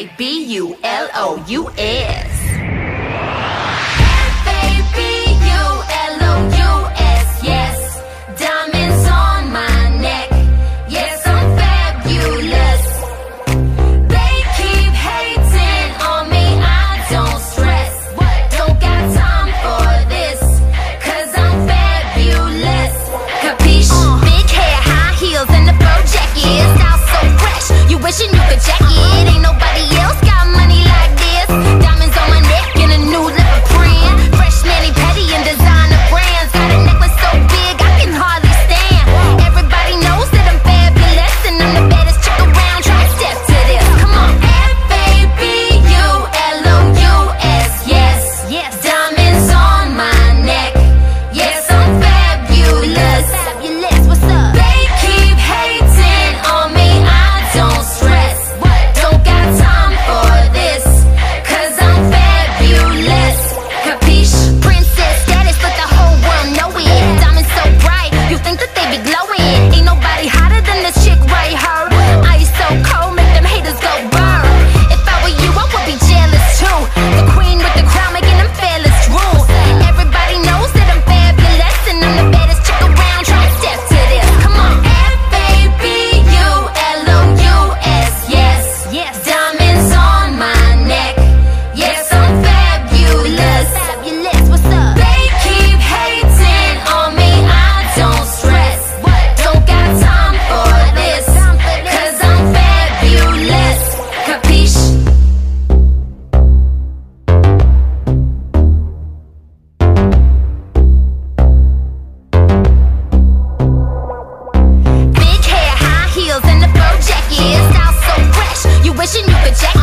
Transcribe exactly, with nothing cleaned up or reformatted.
A B U L O U S. Wishing you could check it, ain't nobody else got money like this. Diamonds on my neck and a new leopard print. Fresh mani petty and designer brands. Got a necklace so big I can hardly stand. Everybody knows that I'm fabulous and I'm the baddest chick around. Try to step to this, come on. F A B U L O U S, yes, yes. Diamonds on my neck, yes, I'm fabulous. Fabulous, what's up? They keep hating on me, I don't wishing you could check